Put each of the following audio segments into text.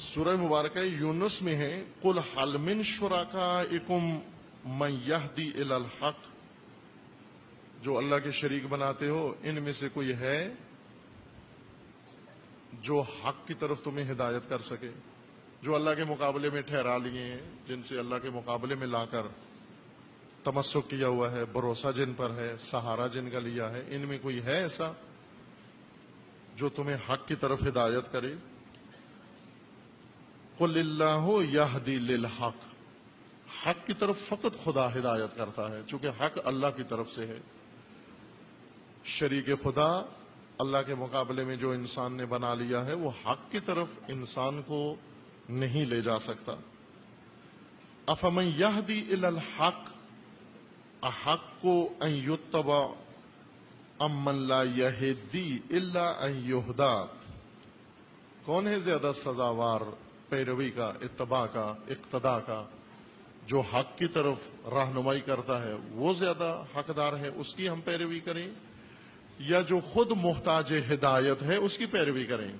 سورہ مبارکہ یونس میں ہے قل هل من شرکائکم من یہدی الی الحق، جو اللہ کے شریک بناتے ہو ان میں سے کوئی ہے جو حق کی طرف تمہیں ہدایت کر سکے، جو اللہ کے مقابلے میں ٹھہرا لیے ہیں، جن سے اللہ کے مقابلے میں لا کر تمسک کیا ہوا ہے، بھروسہ جن پر ہے، سہارا جن کا لیا ہے، ان میں کوئی ہے ایسا جو تمہیں حق کی طرف ہدایت کرے؟ قل اللہ یہدی للحق، حق کی طرف فقط خدا ہدایت کرتا ہے، چونکہ حق اللہ کی طرف سے ہے۔ شریک خدا اللہ کے مقابلے میں جو انسان نے بنا لیا ہے وہ حق کی طرف انسان کو نہیں لے جا سکتا۔ افمن یہدی الی الحق احق ان یتبع امن لا یہدی الا ان یہدی، کون ہے زیادہ سزاوار پیروی کا، اتباع کا، اقتداء کا؟ جو حق کی طرف رہنمائی کرتا ہے وہ زیادہ حقدار ہے، اس کی ہم پیروی کریں، یا جو خود محتاج ہدایت ہے اس کی پیروی کریں؟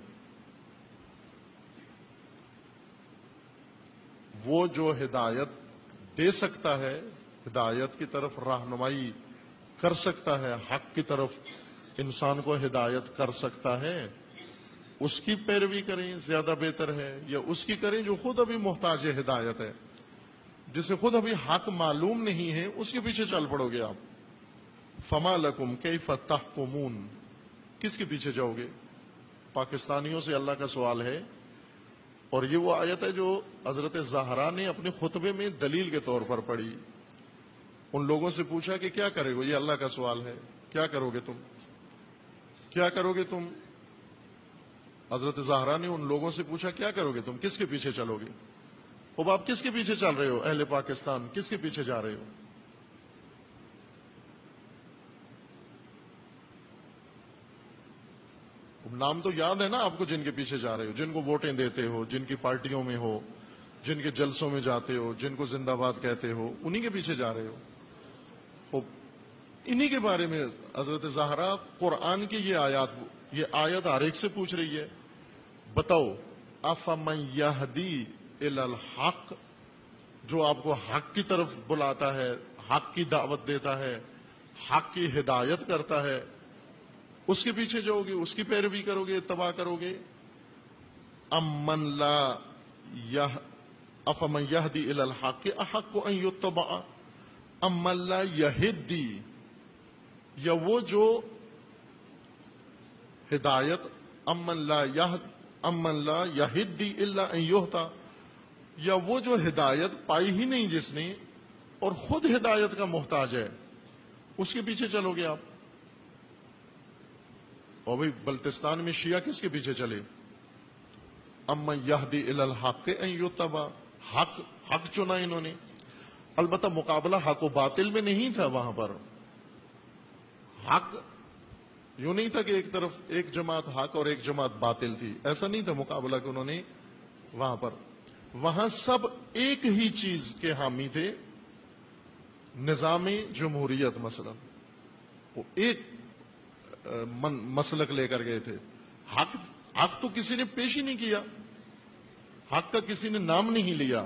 وہ جو ہدایت دے سکتا ہے، ہدایت کی طرف رہنمائی کر سکتا ہے، حق کی طرف انسان کو ہدایت کر سکتا ہے، اس کی پیروی کریں زیادہ بہتر ہے، یا اس کی کریں جو خود ابھی محتاج ہدایت ہے، جسے خود ابھی حق معلوم نہیں ہے، اس کے پیچھے چل پڑو گے آپ؟ فما لکم کیف تحکمون، کس کے پیچھے جاؤ گے؟ پاکستانیوں سے اللہ کا سوال ہے، اور یہ وہ آیت ہے جو حضرت زہرا نے اپنے خطبے میں دلیل کے طور پر پڑھی۔ ان لوگوں سے پوچھا کہ کیا کرے گو، یہ اللہ کا سوال ہے، کیا کرو گے تم، کیا کرو گے تم؟ حضرت زہرا نے ان لوگوں سے پوچھا کیا کرو گے تم، کس کے پیچھے چلو گے؟ اب آپ کس کے پیچھے چل رہے ہو؟ اہل پاکستان کس کے پیچھے جا رہے ہو؟ نام تو یاد ہے نا آپ کو جن کے پیچھے جا رہے ہو، جن کو ووٹیں دیتے ہو، جن کی پارٹیوں میں ہو، جن کے جلسوں میں جاتے ہو، جن کو زندہ باد کہتے ہو، انہی کے پیچھے جا رہے ہو۔ انہی کے بارے میں حضرت زہرا قرآن کی یہ آیت ہر ایک سے پوچھ رہی ہے، بتاؤ افمن یہدی الی الحق، جو آپ کو حق کی طرف بلاتا ہے، حق کی دعوت دیتا ہے، حق کی ہدایت کرتا ہے، اس کے پیچھے جاؤ گے، اس کی پیروی کرو گے، اتباع کرو گے؟ امن لا افمن یہدی الی الحق احق ان یتبع امن لا یہدی، یا وہ جو ہدایت امن لا یہدی الا ان یہدی، یا وہ جو ہدایت پائی ہی نہیں جس نے اور خود ہدایت کا محتاج ہے، اس کے پیچھے چلو گے آپ؟ اور بھائی بلتستان میں شیعہ کس کے پیچھے چلے؟ امن یہدی الی الحق ان یتبع، حق چنا انہوں نے۔ البتہ مقابلہ حق و باطل میں نہیں تھا، وہاں پر حق یوں نہیں تھا کہ ایک طرف ایک جماعت حق اور ایک جماعت باطل تھی، ایسا نہیں تھا مقابلہ کہ انہوں نے وہاں سب ایک ہی چیز کے حامی تھے، نظام جمہوریت مثلا، وہ ایک مسلک لے کر گئے تھے۔ حق تو کسی نے پیش ہی نہیں کیا، حق کا کسی نے نام نہیں لیا۔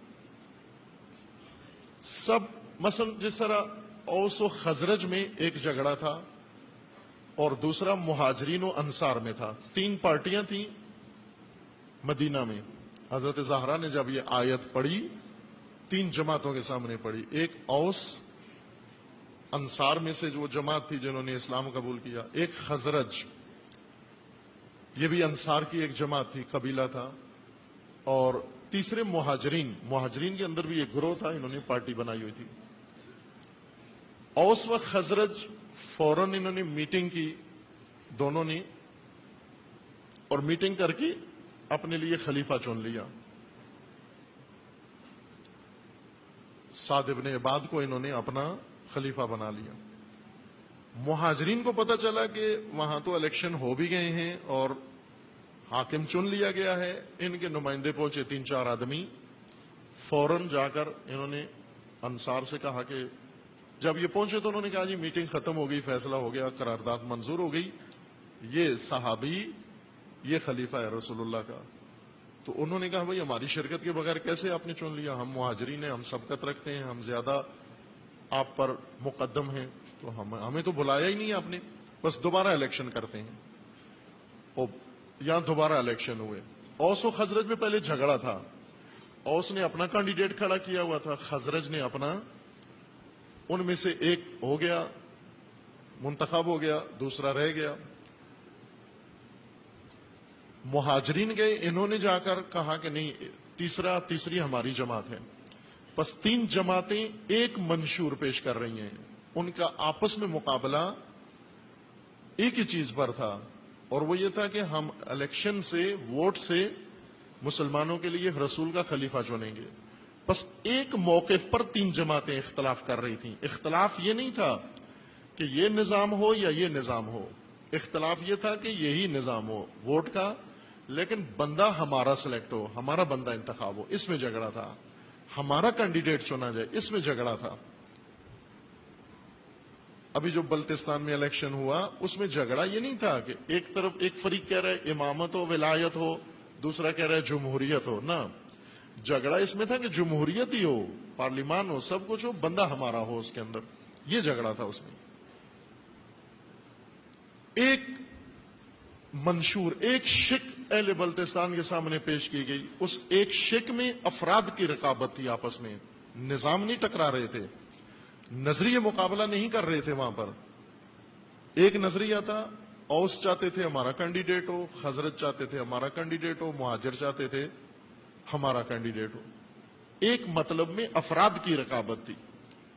سب مثلا جس طرح اوس و خزرج میں ایک جھگڑا تھا اور دوسرا مہاجرین و انصار میں تھا، تین پارٹیاں تھیں مدینہ میں۔ حضرت زہرا نے جب یہ آیت پڑھی تین جماعتوں کے سامنے پڑھی، ایک اوس انصار میں سے جو جماعت تھی جنہوں نے اسلام قبول کیا، ایک خزرج یہ بھی انصار کی ایک جماعت تھی، قبیلہ تھا، اور تیسرے مہاجرین کے اندر بھی ایک گروہ تھا، انہوں نے پارٹی بنائی ہوئی تھی۔ اوس و خزرج فوراً انہوں نے میٹنگ کی دونوں نے، اور میٹنگ کر کے اپنے لیے خلیفہ چن لیا۔ سعد ابن عباد کو انہوں نے اپنا خلیفہ بنا لیا۔ مہاجرین کو پتہ چلا کہ وہاں تو الیکشن ہو بھی گئے ہیں اور حاکم چن لیا گیا ہے، ان کے نمائندے پہنچے 3-4 آدمی، فوراً جا کر انہوں نے انصار سے کہا کہ جب یہ پہنچے تو انہوں نے کہا جی میٹنگ ختم ہو گئی، فیصلہ ہو گیا، قرارداد منظور ہو گئی، یہ صحابی یہ خلیفہ ہے رسول اللہ کا۔ تو انہوں نے کہا بھائی ہماری شرکت کے بغیر کیسے آپ نے چن لیا؟ ہم مہاجرین ہیں، ہم سبقت رکھتے ہیں، ہم زیادہ آپ پر مقدم ہیں، تو ہمیں تو بلایا ہی نہیں آپ نے، بس دوبارہ الیکشن کرتے ہیں۔ اور یہاں دوبارہ الیکشن ہوئے۔ اوس و خزرج میں پہلے جھگڑا تھا، اوس نے اپنا کینڈیڈیٹ کھڑا کیا ہوا تھا، خزرج نے اپنا، ان میں سے ایک ہو گیا، منتخب ہو گیا، دوسرا رہ گیا۔ مہاجرین گئے، انہوں نے جا کر کہا کہ نہیں، تیسری ہماری جماعت ہے۔ بس تین جماعتیں ایک منشور پیش کر رہی ہیں، ان کا آپس میں مقابلہ ایک ہی چیز پر تھا، اور وہ یہ تھا کہ ہم الیکشن سے، ووٹ سے مسلمانوں کے لیے رسول کا خلیفہ چنیں گے۔ بس ایک موقف پر تین جماعتیں اختلاف کر رہی تھیں۔ اختلاف یہ نہیں تھا کہ یہ نظام ہو یا یہ نظام ہو، اختلاف یہ تھا کہ یہی نظام ہو ووٹ کا، لیکن بندہ ہمارا سلیکٹ ہو، ہمارا بندہ انتخاب ہو، اس میں جھگڑا تھا، ہمارا کینڈیڈیٹ چنا جائے، اس میں جھگڑا تھا۔ ابھی جو بلتستان میں الیکشن ہوا، اس میں جھگڑا یہ نہیں تھا کہ ایک طرف ایک فریق کہہ رہا ہے امامت ہو، ولایت ہو، دوسرا کہہ رہا ہے جمہوریت ہو، نہ، جھگڑا اس میں تھا کہ جمہوریت ہی ہو، پارلیمان ہو، سب کچھ ہو، بندہ ہمارا ہو اس کے اندر، یہ جھگڑا تھا اس میں۔ ایک منشور، ایک شک اہل بلتستان کے سامنے پیش کی گئی، اس ایک شک میں افراد کی رقابت تھی آپس میں، نظام نہیں ٹکرا رہے تھے، نظریہ مقابلہ نہیں کر رہے تھے وہاں پر۔ ایک نظریہ تھا، اوس چاہتے تھے ہمارا کینڈیڈیٹ ہو، خزرج چاہتے تھے ہمارا کینڈیڈیٹ ہو، مہاجر چاہتے تھے ہمارا کینڈیڈیٹ ہو، ایک مطلب میں افراد کی رقابت تھی۔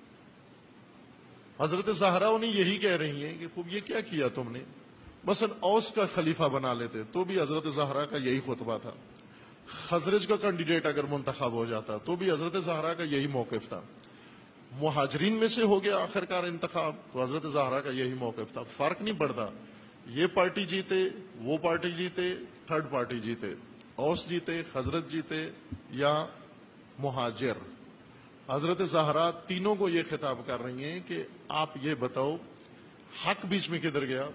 حضرت زہرا انہیں یہی کہہ رہی ہیں کہ خوب یہ کیا کیا تم نے؟ مثلا اوس کا خلیفہ بنا لیتے تو بھی حضرت زہرا کا یہی خطبہ تھا، خزرج کا کینڈیڈیٹ اگر منتخب ہو جاتا تو بھی حضرت زہرا کا یہی موقف تھا، مہاجرین میں سے ہو گیا آخرکار انتخاب تو حضرت زہرا کا یہی موقف تھا۔ فرق نہیں پڑتا، یہ پارٹی جیتے، وہ پارٹی جیتے، تھرڈ پارٹی جیتے، اوس جیتے، خزرج جیتے یا مہاجر، حضرت زہرا تینوں کو یہ خطاب کر رہی ہیں کہ آپ یہ بتاؤ حق بیچ میں کدھر گیا؟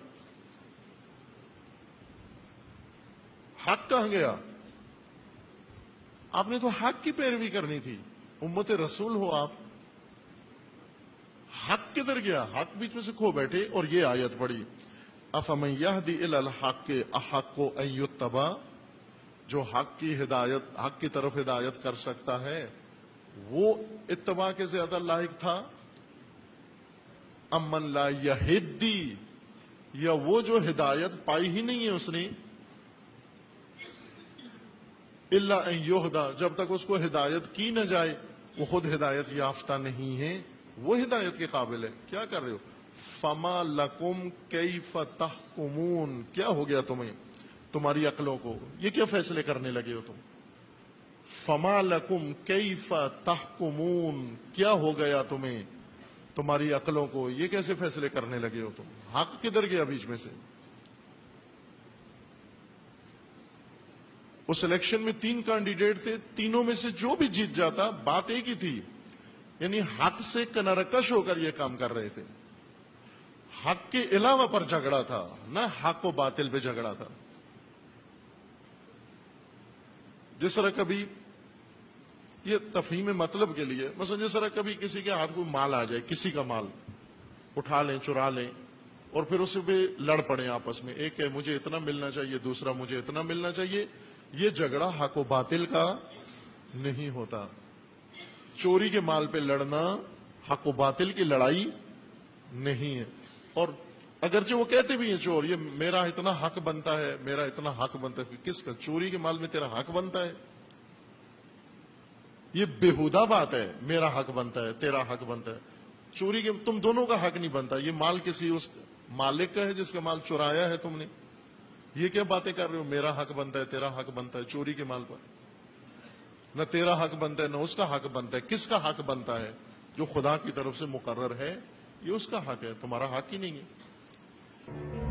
حق کہاں گیا؟ آپ نے تو حق کی پیروی کرنی تھی، امت رسول ہو آپ، حق کدھر گیا؟ حق بیچ میں سے کھو بیٹھے۔ اور یہ آیت پڑھی، افمن یہدی الی الحق احق ان یتبع، جو حق کی طرف ہدایت کر سکتا ہے وہ اتباع کے زیادہ لائق تھا، امن لا یہدی، یا وہ جو ہدایت پائی ہی نہیں ہے اس نے، الا ان یہدا، جب تک اس کو ہدایت کی نہ جائے وہ خود ہدایت یافتہ نہیں ہے، وہ ہدایت کے قابل ہے۔ کیا کر رہے ہو؟ فما لکم کیف تحکمون، کیا ہو گیا تمہیں، تمہاری عقلوں کو، یہ کیا فیصلے کرنے لگے ہو تم؟ فما لکم کیف تحکمون، کیا ہو گیا تمہیں، تمہاری عقلوں کو، یہ کیسے فیصلے کرنے لگے ہو تم؟ حق کدھر گیا بیچ میں سے؟ اس الیکشن میں تین کینڈیڈیٹ تھے، تینوں میں سے جو بھی جیت جاتا بات ایک ہی تھی، یعنی حق سے کنارکش ہو کر یہ کام کر رہے تھے، حق کے علاوہ پر جھگڑا تھا، نہ حق و باطل پہ جھگڑا تھا۔ جس طرح کبھی یہ تفہیم مطلب کے لیے، مثلا جس طرح کبھی کسی کے ہاتھ کو مال آ جائے، کسی کا مال اٹھا لیں، چرا لیں، اور پھر اس پہ لڑ پڑیں آپس میں، ایک ہے مجھے اتنا ملنا چاہیے، دوسرا مجھے اتنا ملنا چاہیے، یہ جھگڑا حق و باطل کا نہیں ہوتا۔ چوری کے مال پہ لڑنا حق و باطل کی لڑائی نہیں ہے۔ اور اگرچہ وہ کہتے بھی ہیں چور، یہ میرا اتنا حق بنتا ہے، میرا اتنا حق بنتا ہے، کس کا؟ چوری کے مال میں تیرا حق بنتا ہے؟ یہ بےہودہ بات ہے، میرا حق بنتا ہے، تیرا حق بنتا ہے، چوری کے تم دونوں کا حق نہیں بنتا، یہ مال کسی اس مالک کا ہے جس کا مال چرایا ہے تم نے، یہ کیا باتیں کر رہے ہو؟ میرا حق بنتا ہے، تیرا حق بنتا ہے، چوری کے مال پر نہ تیرا حق بنتا ہے نہ اس کا حق بنتا ہے۔ کس کا حق بنتا ہے؟ جو خدا کی طرف سے مقرر ہے، یہ اس کا حق ہے، تمہارا حق ہی نہیں ہے۔